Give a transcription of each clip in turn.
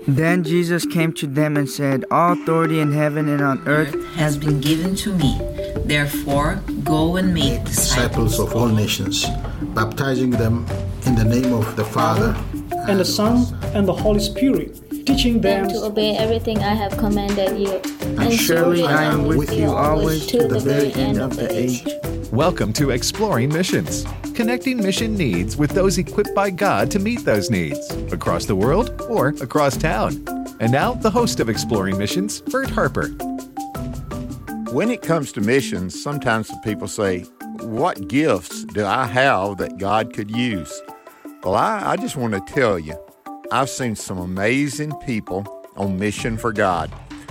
Then Jesus came to them and said, "All authority in heaven and on earth has been given to me. Therefore, go and make disciples of all nations, baptizing them in the name of the Father, and the Son, and the Holy Spirit, teaching them to obey everything I have commanded you. And surely I am with you always to the very end of the age." Welcome to Exploring Missions, connecting mission needs with those equipped by God to meet those needs, across the world or across town. And now, the host of Exploring Missions, Bert Harper. When it comes to missions, sometimes people say, what gifts do I have that God could use? Well, I just want to tell you, I've seen some amazing people on mission for God.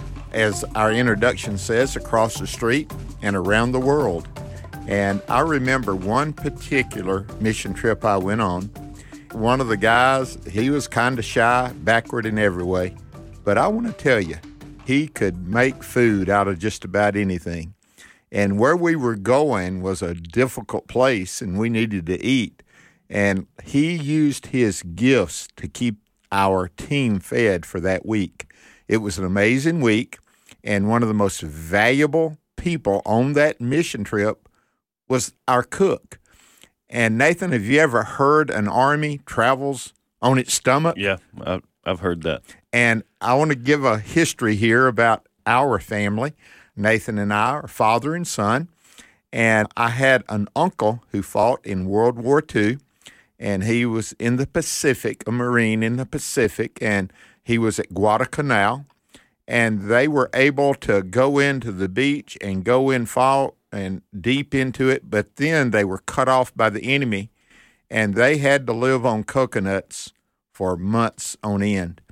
As our introduction says, across the street and around the world. And I remember one particular mission trip I went on. One of the guys, he was kind of shy, backward in every way. But I want to tell you, he could make food out of just about anything. And where we were going was a difficult place, and we needed to eat. And he used his gifts to keep our team fed for that week. It was an amazing week, and one of the most valuable people on that mission trip was our cook. And Nathan, have you ever heard an army travels on its stomach? Yeah, I've heard that. And I want to give a history here about our family. Nathan and I are father and son. And I had an uncle who fought in World War II, and he was in the Pacific, a Marine in the Pacific, and he was at Guadalcanal. And they were able to go into the beach and go in fall and deep into it, but then they were cut off by the enemy, and they had to live on coconuts for months on end.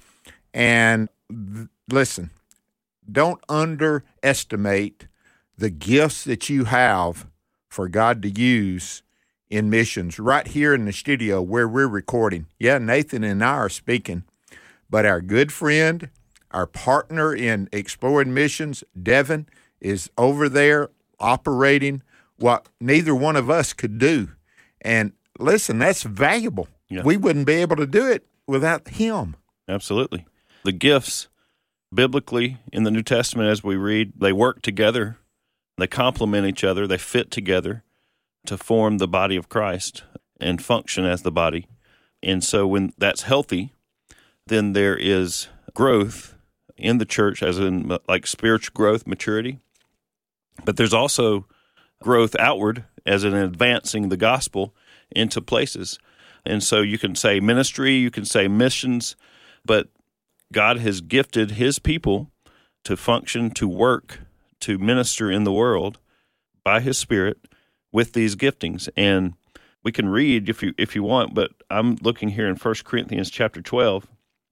And listen, don't underestimate the gifts that you have for God to use in missions. Right here in the studio where we're recording, yeah, Nathan and I are speaking, but our good friend, our partner in Exploring Missions, Devin, is over there operating what neither one of us could do. And listen, that's valuable. Yeah. We wouldn't be able to do it without him. Absolutely. The gifts, biblically, in the New Testament, as we read, they work together, they complement each other, they fit together to form the body of Christ and function as the body. And so when that's healthy, then there is growth in the church, as in like spiritual growth, maturity. But there's also growth outward, as in advancing the gospel into places. And so you can say ministry, you can say missions, but God has gifted his people to function, to work, to minister in the world by his Spirit with these giftings. And we can read if you want, but I'm looking here in 1 Corinthians chapter 12.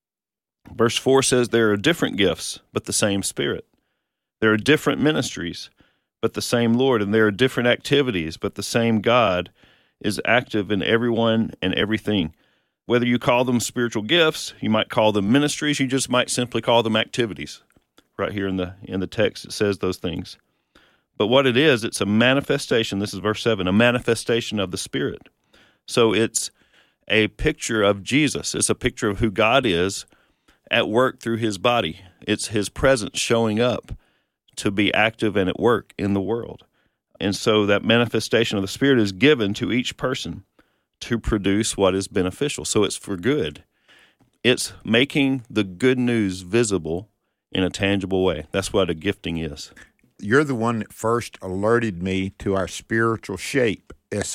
Verse 4 says, there are different gifts, but the same Spirit. There are different ministries, but the same Lord. And there are different activities, but the same God is active in everyone and everything. Whether you call them spiritual gifts, you might call them ministries, you just might simply call them activities. Right here in the text, it says those things. But what it is, it's a manifestation, this is verse 7, a manifestation of the Spirit. So it's a picture of Jesus. It's a picture of who God is at work through his body. It's his presence showing up to be active and at work in the world. And so that manifestation of the Spirit is given to each person to produce what is beneficial. So it's for good. It's making the good news visible in a tangible way. That's what a gifting is. You're the one that first alerted me to our spiritual shape,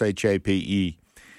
SHAPE.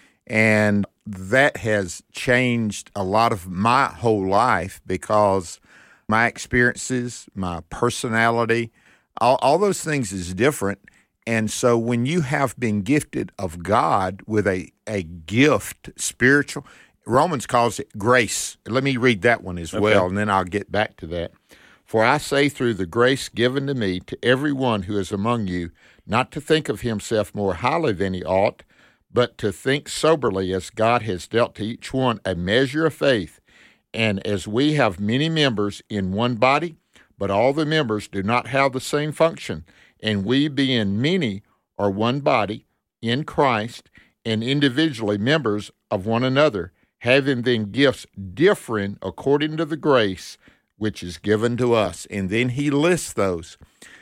And that has changed a lot of my whole life because my experiences, my personality, all those things is different. And so when you have been gifted of God with a gift, spiritual, Romans calls it grace. Let me read that one as well, and then I'll get back to that. For I say through the grace given to me to everyone who is among you, not to think of himself more highly than he ought, but to think soberly as God has dealt to each one a measure of faith. And as we have many members in one body, but all the members do not have the same function, and we being many are one body in Christ and individually members of one another, having then gifts differing according to the grace which is given to us. And then he lists those.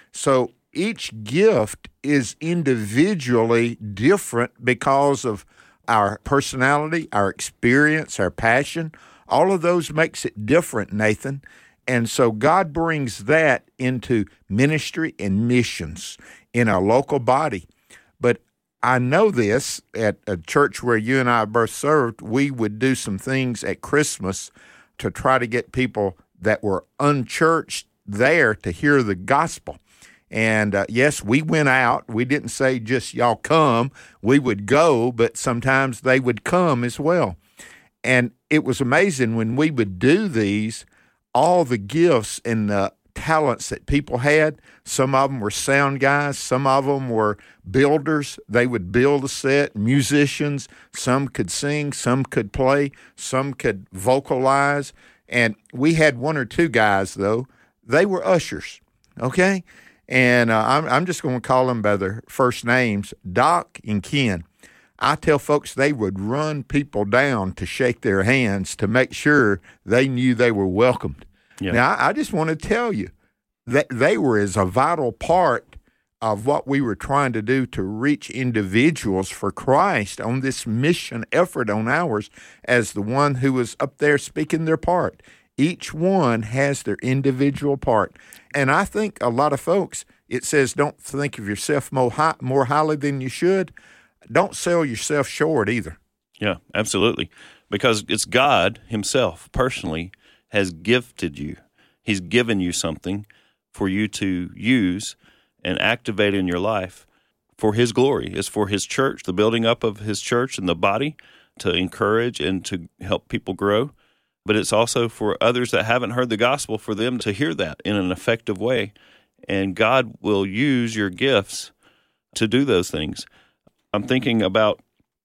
So each gift is individually different because of our personality, our experience, our passion. All of those makes it different, Nathan. And so God brings that into ministry and missions in our local body. But I know this, at a church where you and I both served, we would do some things at Christmas to try to get people that were unchurched there to hear the gospel. And yes, we went out. We didn't say just y'all come. We would go, but sometimes they would come as well. And it was amazing when we would do these, all the gifts and the talents that people had. Some of them were sound guys. Some of them were builders. They would build a set, musicians. Some could sing. Some could play. Some could vocalize. And we had one or two guys, though. They were ushers, okay? And I'm just going to call them by their first names, Doc and Ken. I tell folks they would run people down to shake their hands to make sure they knew they were welcomed. Yeah. Now, I just want to tell you that they were as a vital part of what we were trying to do to reach individuals for Christ on this mission effort on ours as the one who was up there speaking their part. Each one has their individual part. And I think a lot of folks, it says don't think of yourself more highly than you should. Don't sell yourself short either. Yeah, absolutely. Because it's God himself personally has gifted you. He's given you something for you to use and activate in your life for his glory. It's for his church, the building up of his church and the body, to encourage and to help people grow. But it's also for others that haven't heard the gospel, for them to hear that in an effective way. And God will use your gifts to do those things. I'm thinking about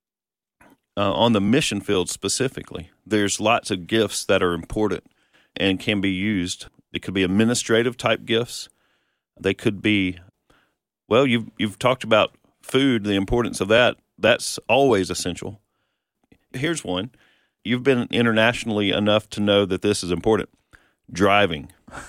on the mission field specifically. There's lots of gifts that are important and can be used. It could be administrative type gifts. They could be, well, you've talked about food, the importance of that. That's always essential. Here's one. You've been internationally enough to know that this is important. Driving.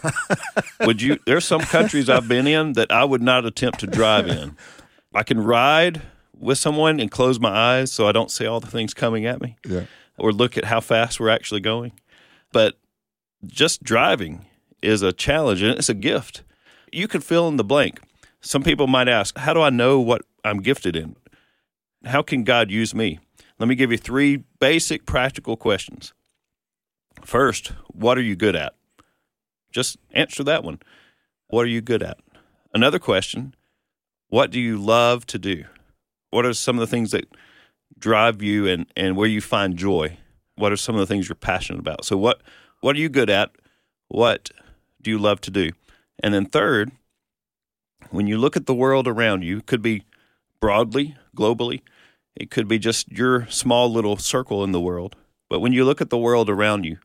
There's some countries I've been in that I would not attempt to drive in. I can ride with someone and close my eyes so I don't see all the things coming at me, or look at how fast we're actually going. But just driving is a challenge, and it's a gift. You could fill in the blank. Some people might ask, how do I know what I'm gifted in? How can God use me? Let me give you 3 basic practical questions. First, what are you good at? Just answer that one. What are you good at? Another question, what do you love to do? What are some of the things that drive you and where you find joy? What are some of the things you're passionate about? So what are you good at? What do you love to do? And then third, when you look at the world around you, it could be broadly, globally, it could be just your small little circle in the world. But when you look at the world around you,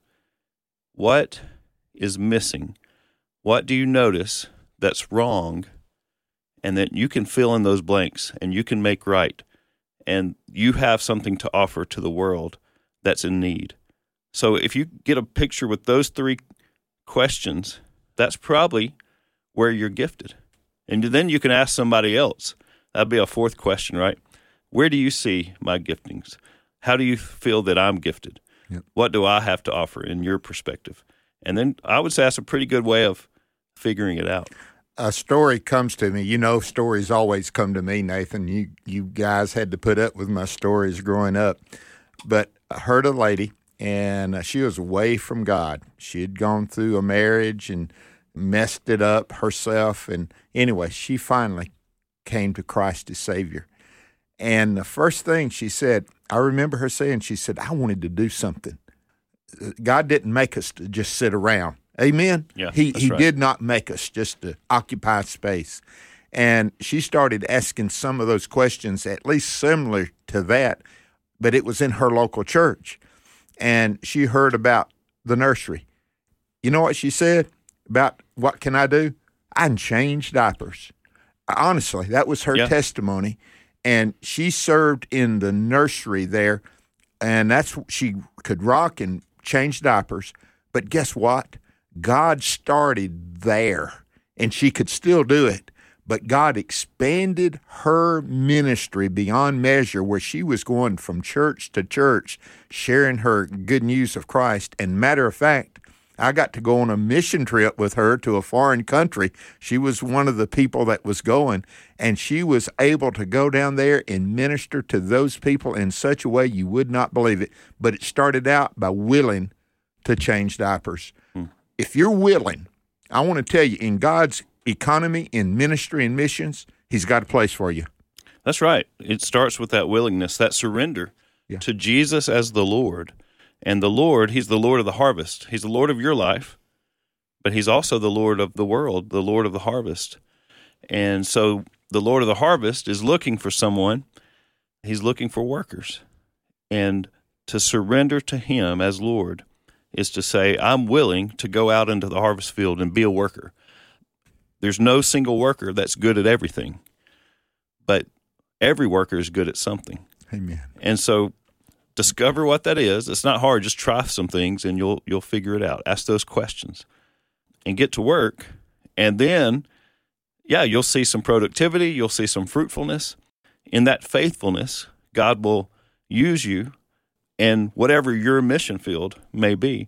what is missing? What do you notice that's wrong? And that you can fill in those blanks and you can make right. And you have something to offer to the world that's in need. So if you get a picture with those 3 questions, that's probably where you're gifted. And then you can ask somebody else. That'd be a 4th question, right? Where do you see my giftings? How do you feel that I'm gifted? Yep. What do I have to offer in your perspective? And then I would say that's a pretty good way of figuring it out. A story comes to me. You know, stories always come to me, Nathan. You guys had to put up with my stories growing up. But I heard a lady, and she was away from God. She had gone through a marriage and messed it up herself. And anyway, she finally came to Christ as Savior. And the first thing she said, I remember her saying, she said, I wanted to do something. God didn't make us to just sit around. Amen? Yeah, He right. did not make us just to occupy space. And she started asking some of those questions, at least similar to that, but it was in her local church. And she heard about the nursery. You know what she said about what can I do? I can change diapers. Honestly, that was her testimony. And she served in the nursery there and she could rock and change diapers. But guess what? God started there, and she could still do it. But God expanded her ministry beyond measure, where she was going from church to church, sharing her good news of Christ. And matter of fact, I got to go on a mission trip with her to a foreign country. She was one of the people that was going, and she was able to go down there and minister to those people in such a way you would not believe it. But it started out by willing to change diapers. If you're willing, I want to tell you, in God's economy, in ministry and missions, He's got a place for you. That's right. It starts with that willingness, that surrender to Jesus as the Lord. And the Lord, He's the Lord of the harvest. He's the Lord of your life, but He's also the Lord of the world, the Lord of the harvest. And so the Lord of the harvest is looking for someone. He's looking for workers. And to surrender to Him as Lord is to say, I'm willing to go out into the harvest field and be a worker. There's no single worker that's good at everything, but every worker is good at something. Amen. And so discover what that is. It's not hard. Just try some things and you'll figure it out. Ask those questions and get to work. And then, you'll see some productivity. You'll see some fruitfulness. In that faithfulness, God will use you, and whatever your mission field may be,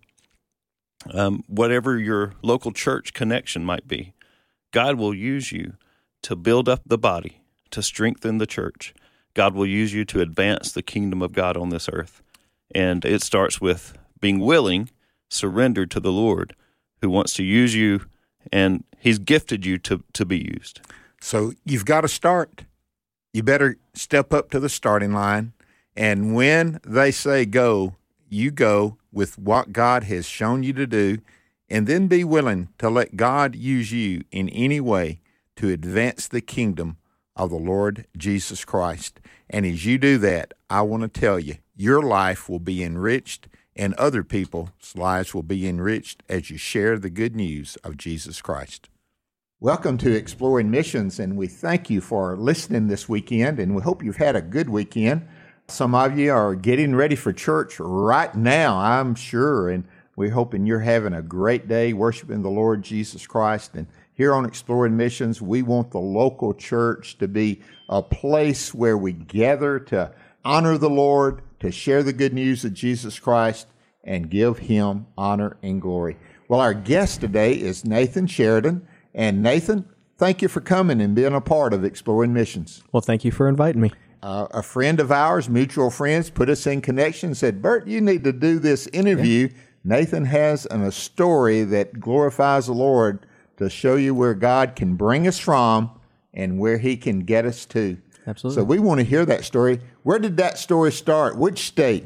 whatever your local church connection might be, God will use you to build up the body, to strengthen the church. God will use you to advance the kingdom of God on this earth. And it starts with being willing, surrendered to the Lord, who wants to use you, and He's gifted you to be used. So you've got to start. You better step up to the starting line. And when they say go, you go with what God has shown you to do, and then be willing to let God use you in any way to advance the kingdom of the Lord Jesus Christ. And as you do that, I want to tell you, your life will be enriched, and other people's lives will be enriched as you share the good news of Jesus Christ. Welcome to Exploring Missions, and we thank you for listening this weekend, and we hope you've had a good weekend. Some of you are getting ready for church right now, I'm sure, and we're hoping you're having a great day worshiping the Lord Jesus Christ. And here on Exploring Missions, we want the local church to be a place where we gather to honor the Lord, to share the good news of Jesus Christ, and give Him honor and glory. Well, our guest today is Nathan Sheridan. And Nathan, thank you for coming and being a part of Exploring Missions. Well, thank you for inviting me. A friend of ours, mutual friends, put us in connection and said, Bert, you need to do this interview. Yeah. Nathan has a story that glorifies the Lord to show you where God can bring us from and where He can get us to. Absolutely. So we want to hear that story. Where did that story start? Which state?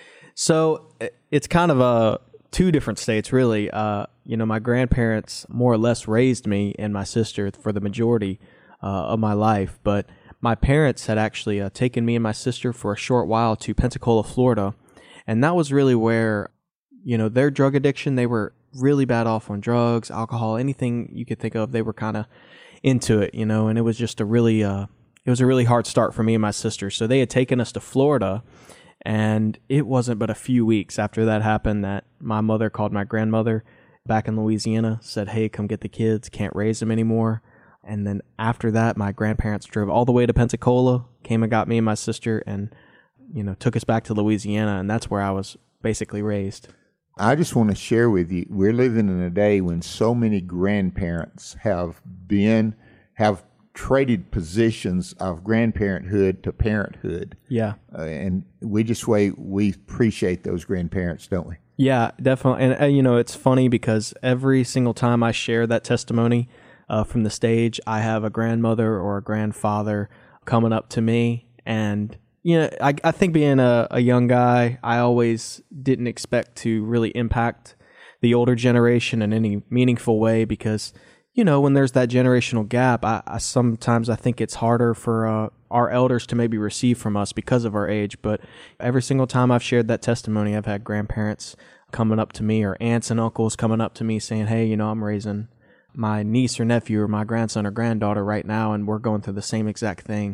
So it's kind of two different states, really. My grandparents more or less raised me and my sister for the majority of my life, but my parents had actually taken me and my sister for a short while to Pensacola, Florida, and that was really where, their drug addiction, they were really bad off on drugs, alcohol, anything you could think of, they were kind of into it, and it was just a really hard start for me and my sister. So they had taken us to Florida, and it wasn't but a few weeks after that happened that my mother called my grandmother back in Louisiana, said, hey, come get the kids, can't raise them anymore. And then after that, my grandparents drove all the way to Pensacola, came and got me and my sister, and, took us back to Louisiana, and that's where I was basically raised. I just want to share with you, we're living in a day when so many grandparents have traded positions of grandparenthood to parenthood. Yeah. And we appreciate those grandparents, don't we? Yeah, definitely. And, it's funny because every single time I share that testimony from the stage, I have a grandmother or a grandfather coming up to me. And, I think being a young guy, I always didn't expect to really impact the older generation in any meaningful way because, when there's that generational gap, I sometimes think it's harder for our elders to maybe receive from us because of our age. But every single time I've shared that testimony, I've had grandparents coming up to me or aunts and uncles coming up to me saying, hey, I'm raising my niece or nephew or my grandson or granddaughter right now, and we're going through the same exact thing.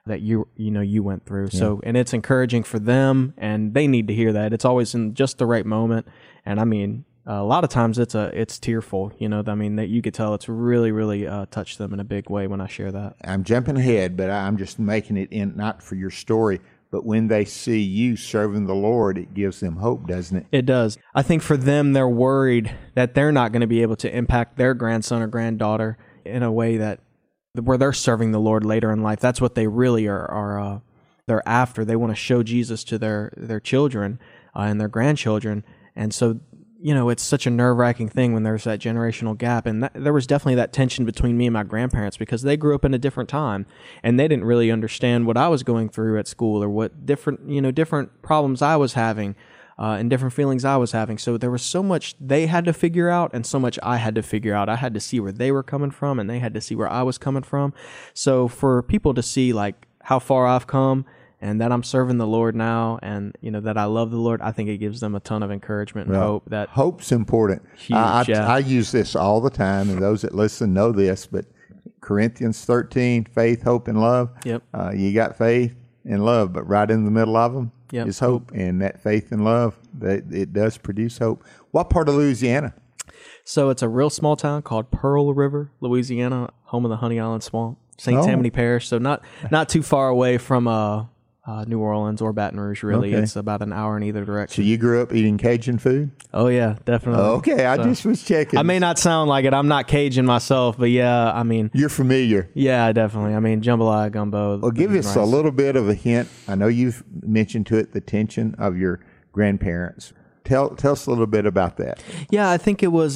that you went through. So, and it's encouraging for them, and they need to hear that. It's always in just the right moment. And I mean, a lot of times it's tearful, that you could tell it's really, really touched them in a big way when I share that. I'm jumping ahead, but I'm just making it in, not for your story, but when they see you serving the Lord, it gives them hope, doesn't it? It does. I think for them, they're worried that they're not going to be able to impact their grandson or granddaughter in a way that where they're serving the Lord later in life. That's what they really are they're after. They want to show Jesus to their children and their grandchildren. And so, it's such a nerve-wracking thing when there's that generational gap. And there was definitely that tension between me and my grandparents because they grew up in a different time and they didn't really understand what I was going through at school or what different problems I was having and different feelings I was having. So there was so much they had to figure out and so much I had to figure out. I had to see where they were coming from and they had to see where I was coming from. So for people to see like how far I've come and that I'm serving the Lord now and, that I love the Lord, I think it gives them a ton of encouragement and hope. That hope's important. Huge, I use this all the time, and those that listen know this, but Corinthians 13, faith, hope, and love. Yep. You got faith and love, but right in the middle of them Yep. is hope. And that faith and love, it does produce hope. What part of Louisiana? So it's a real small town called Pearl River, Louisiana, home of the Honey Island Swamp, St. Tammany Parish. So not too far away from New Orleans or Baton Rouge, really. Okay. It's about an hour in either direction. So you grew up eating Cajun food? Oh, yeah, definitely. Okay, I just was checking. I may not sound like it. I'm not Cajun myself, but yeah, I mean. You're familiar. Yeah, definitely. I mean, jambalaya, gumbo. Well, give us a little bit of a hint. I know you've mentioned to it the tension of your grandparents. Tell us a little bit about that. Yeah, I think it was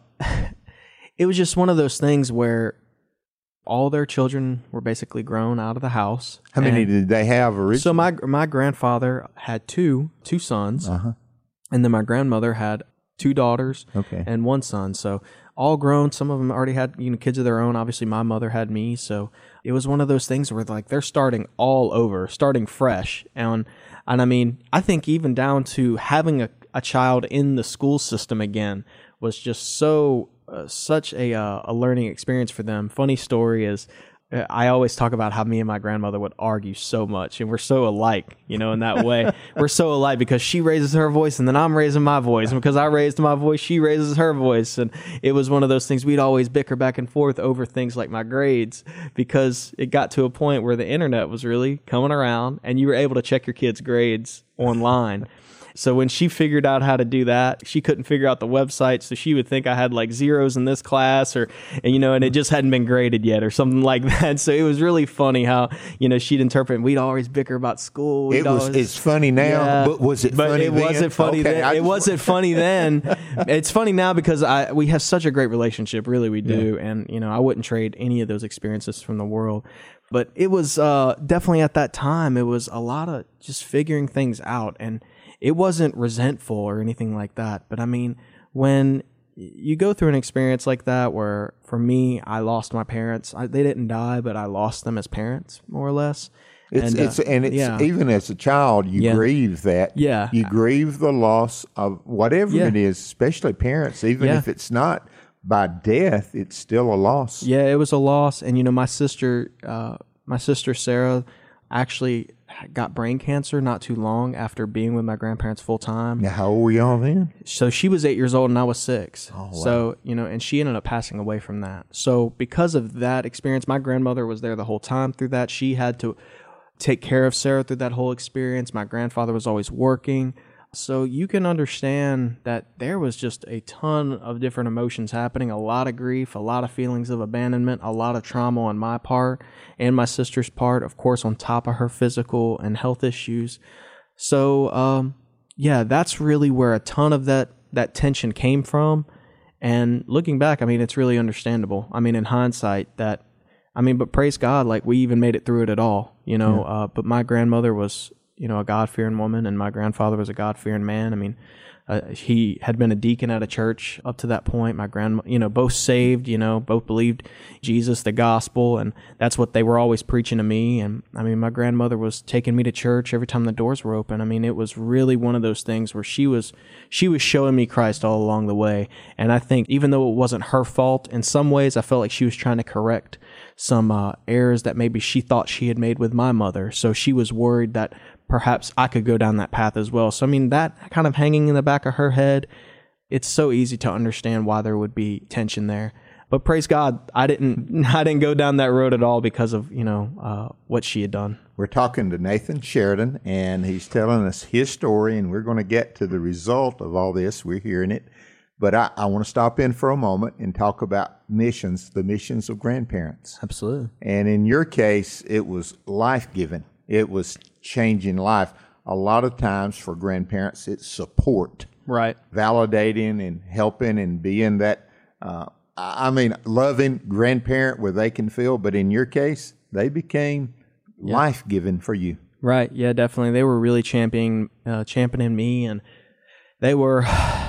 just one of those things where all their children were basically grown out of the house. How many did they have originally? So my grandfather had two sons, and then my grandmother had 2 daughters and 1 son. So all grown. Some of them already had kids of their own. Obviously, my mother had me. So it was one of those things where like they're starting all over, starting fresh. And I mean, I think even down to having a child in the school system again was just such a learning experience for them. Funny story is, I always talk about how me and my grandmother would argue so much, and we're so alike, in that way. We're so alike because she raises her voice, and then I'm raising my voice, and because I raised my voice, she raises her voice, and it was one of those things we'd always bicker back and forth over things like my grades, because it got to a point where the internet was really coming around, and you were able to check your kids' grades online. So when she figured out how to do that, she couldn't figure out the website, so she would think I had like zeros in this class, and it just hadn't been graded yet or something like that. So it was really funny how she'd interpret. We'd always bicker about school. It's funny now, but was it funny then? But it wasn't funny then. It wasn't funny then. It's funny now because we have such a great relationship, really we do, and I wouldn't trade any of those experiences from the world. But it was definitely at that time, it was a lot of just figuring things out, and it wasn't resentful or anything like that. But I mean, when you go through an experience like that, where for me, I lost my parents. They didn't die, but I lost them as parents, more or less. It's even as a child, you grieve that. Yeah. You grieve the loss of whatever it is, especially parents, even if it's not by death, it's still a loss. Yeah, it was a loss. And, my sister Sarah actually got brain cancer not too long after being with my grandparents full time. Now, how old were y'all then? So she was 8 years old and I was 6. Oh, wow. So, and she ended up passing away from that. So because of that experience, my grandmother was there the whole time through that. She had to take care of Sarah through that whole experience. My grandfather was always working. So you can understand that there was just a ton of different emotions happening, a lot of grief, a lot of feelings of abandonment, a lot of trauma on my part and my sister's part, of course, on top of her physical and health issues. So, that's really where a ton of that tension came from. And looking back, I mean, it's really understandable. I mean, in hindsight, but praise God, like we even made it through it at all, but my grandmother was, a God-fearing woman, and my grandfather was a God-fearing man. I mean, He had been a deacon at a church up to that point. My grandma, both saved, both believed Jesus, the gospel, and that's what they were always preaching to me. And I mean, my grandmother was taking me to church every time the doors were open. I mean, it was really one of those things where she was showing me Christ all along the way. And I think even though it wasn't her fault, in some ways I felt like she was trying to correct some errors that maybe she thought she had made with my mother. So she was worried that perhaps I could go down that path as well. So, I mean, that kind of hanging in the back of her head, it's so easy to understand why there would be tension there. But praise God, I didn't go down that road at all because of, what she had done. We're talking to Nathan Sheridan, and he's telling us his story, and we're going to get to the result of all this. We're hearing it. But I want to stop in for a moment and talk about missions, the missions of grandparents. Absolutely. And in your case, it was life-giving. It was changing life. A lot of times for grandparents, it's support. Right. Validating and helping and being that, loving grandparent where they can feel. But in your case, they became life-giving for you. Right. Yeah, definitely. They were really championing me, and they were,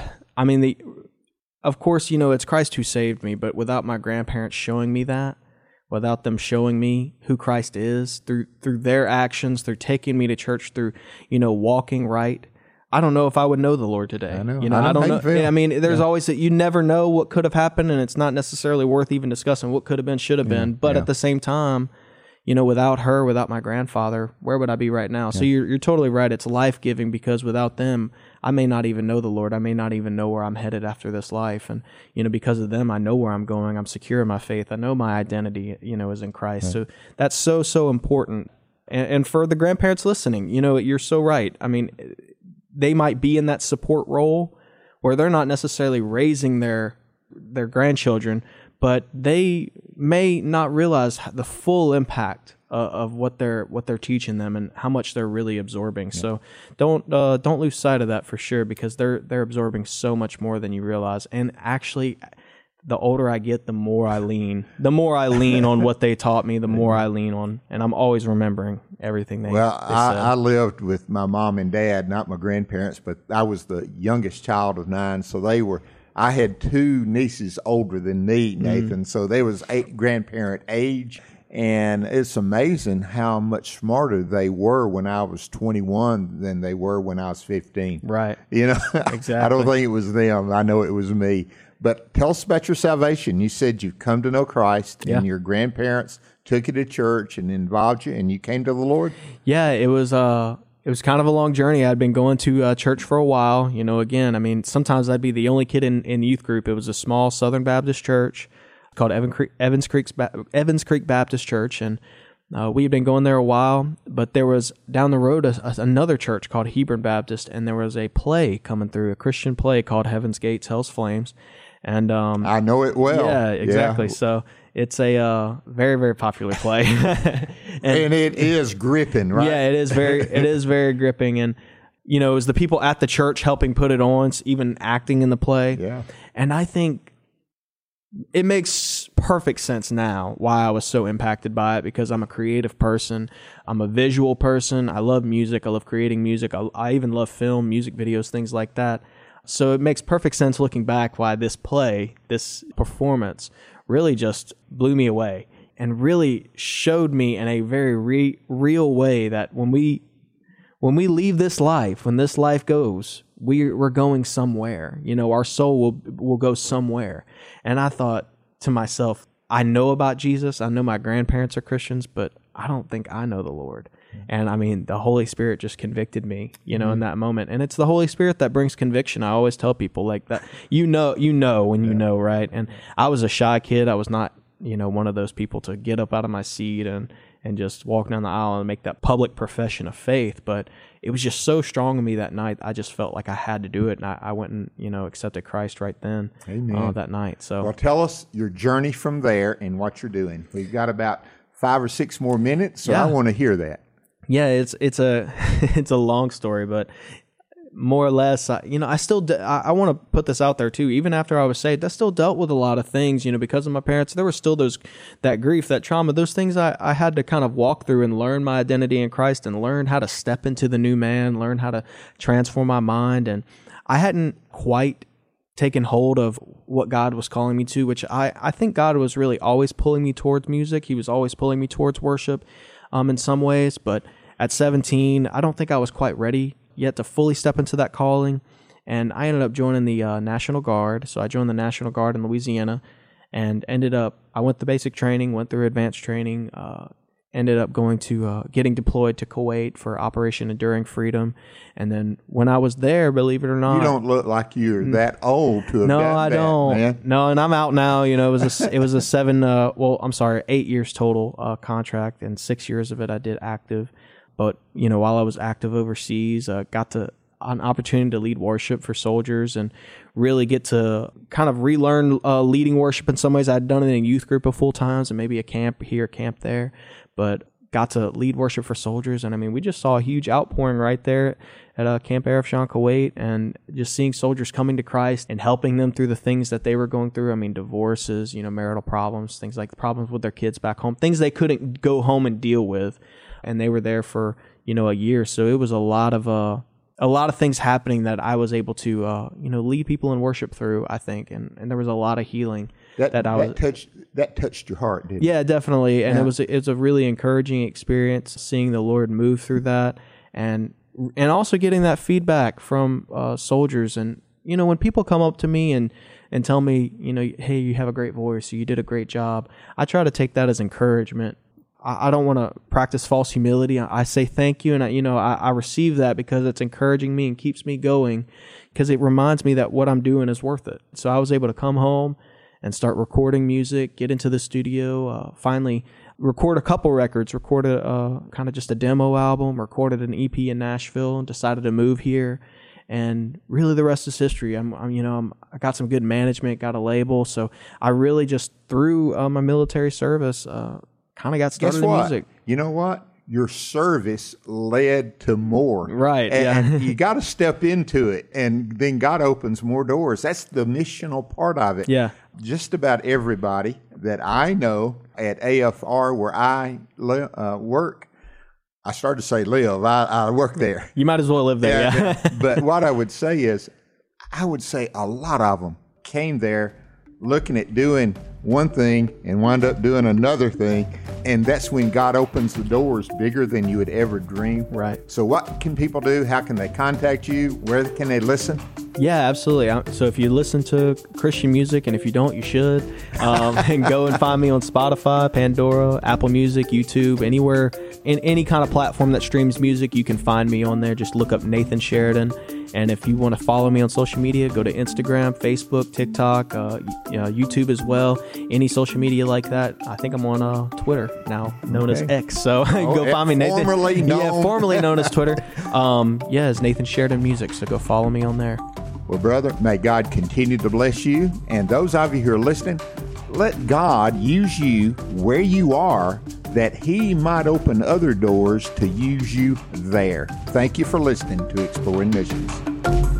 of course, it's Christ who saved me, but without my grandparents showing me that, without them showing me who Christ is through their actions, through taking me to church, through, walking right, I don't know if I would know the Lord today. I know. I don't know. I mean, there's always that you never know what could have happened, and it's not necessarily worth even discussing what could have been, should have been. But at the same time, without her, without my grandfather, where would I be right now? So you're totally right. It's life-giving because without them, I may not even know the Lord. I may not even know where I'm headed after this life. And, because of them, I know where I'm going. I'm secure in my faith. I know my identity, is in Christ. Right. So that's so, so important. And for the grandparents listening, you're so right. I mean, they might be in that support role where they're not necessarily raising their grandchildren, but they may not realize the full impact of what they're teaching them and how much they're really absorbing. Yeah. So don't lose sight of that for sure, because they're absorbing so much more than you realize. And actually, the older I get, the more I lean on what they taught me. The more I lean on, and I'm always remembering everything they. Well, they said. I lived with my mom and dad, not my grandparents, but I was the youngest child of 9, so I had 2 nieces older than me, Nathan. So they was grandparent age. And it's amazing how much smarter they were when I was 21 than they were when I was 15. Right. Exactly. I don't think it was them. I know it was me. But tell us about your salvation. You said you've come to know Christ, and your grandparents took you to church and involved you, and you came to the Lord? Yeah, it was kind of a long journey. I'd been going to church for a while. Again, sometimes I'd be the only kid in the youth group. It was a small Southern Baptist church called Evans Creek Baptist Church, and we had been going there a while. But there was down the road another church called Hebron Baptist, and there was a play coming through, a Christian play called Heaven's Gates, Hell's Flames, and I know it well. Yeah, exactly. Yeah. So it's a very, very popular play, and it is gripping, right? Yeah, it is very gripping, and it was the people at the church helping put it on, even acting in the play. Yeah, and I think it makes perfect sense now why I was so impacted by it, because I'm a creative person. I'm a visual person. I love music. I love creating music. I even love film, music videos, things like that. So it makes perfect sense looking back why this play, this performance, really just blew me away and really showed me in a very real way that when we leave this life, when this life goes, we're going somewhere. Our soul will go somewhere. And I thought to myself, I know about Jesus. I know my grandparents are Christians, but I don't think I know the Lord. And the Holy Spirit just convicted me, in that moment. And it's the Holy Spirit that brings conviction. I always tell people like that, when you know, right? And I was a shy kid. I was not, one of those people to get up out of my seat and just walk down the aisle and make that public profession of faith. But it was just so strong in me that night. I just felt like I had to do it. And I went and, accepted Christ right then. Amen. That night. So, well, tell us your journey from there and what you're doing. We've got about 5 or 6 more minutes, so I want to hear that. Yeah, it's a it's a long story, but more or less, I want to put this out there too. Even after I was saved, I still dealt with a lot of things, because of my parents. There was still that grief, that trauma, those things I had to kind of walk through and learn my identity in Christ and learn how to step into the new man, learn how to transform my mind. And I hadn't quite taken hold of what God was calling me to, which I think God was really always pulling me towards music. He was always pulling me towards worship in some ways. But at 17, I don't think I was quite ready yet to fully step into that calling. And I ended up joining the National Guard. So I joined the National Guard in Louisiana and I went the basic training, went through advanced training, ended up going to getting deployed to Kuwait for Operation Enduring Freedom. And then when I was there, believe it or not, you don't look like you're that old to have no, done I that, don't. man. No, and I'm out now. You know, it was a 8 years total contract, and 6 years of it I did active. But you know, while I was active overseas, got an opportunity to lead worship for soldiers and really get to kind of relearn leading worship in some ways. I'd done it in a youth group a full times and maybe a camp here, camp there, but got to lead worship for soldiers. And I mean, we just saw a huge outpouring right there at Camp Arifjan, Kuwait, and just seeing soldiers coming to Christ and helping them through the things that they were going through. I mean, divorces, you know, marital problems, things like problems with their kids back home, things they couldn't go home and deal with. And they were there for, you know, a year. So it was a lot of things happening that I was able to, lead people in worship through, I think. And there was a lot of healing that touched your heart, didn't it? Yeah, definitely. And Yeah. it was a really encouraging experience seeing the Lord move through that and also getting that feedback from soldiers. And, you know, when people come up to me and tell me, you know, hey, you have a great voice, or you did a great job, I try to take that as encouragement. I don't want to practice false humility. I say thank you, and I receive that because it's encouraging me and keeps me going, because it reminds me that what I'm doing is worth it. So I was able to come home and start recording music, get into the studio, finally record a couple records, recorded kind of just a demo album, recorded an EP in Nashville, and decided to move here. And really, the rest is history. I got some good management, got a label, so I really just through my military service. Kind of got started in music. You know what? Your service led to more. Right. And you got to step into it, and then God opens more doors. That's the missional part of it. Yeah. Just about everybody that I know at AFR where I work, I started to say live. I work there. You might as well live there. Yeah. But what I would say is, a lot of them came there looking at doing one thing and wind up doing another thing, and that's when God opens the doors bigger than you would ever dream. Right. So what can people do? How can they contact you? Where can they listen? Yeah, absolutely. So if you listen to Christian music, and if you don't, you should, and go and find me on Spotify, Pandora, Apple Music, YouTube, anywhere, in any kind of platform that streams music, you can find me on there. Just look up Nathan Sheridan. And if you want to follow me on social media, go to Instagram, Facebook, TikTok, YouTube as well. Any social media like that. I think I'm on Twitter now, known as X. So go find me, Nathan. Formerly known as Twitter. It's Nathan Sheridan Music. So go follow me on there. Well, brother, may God continue to bless you. And those of you who are listening, let God use you where you are, that He might open other doors to use you there. Thank you for listening to Exploring Missions.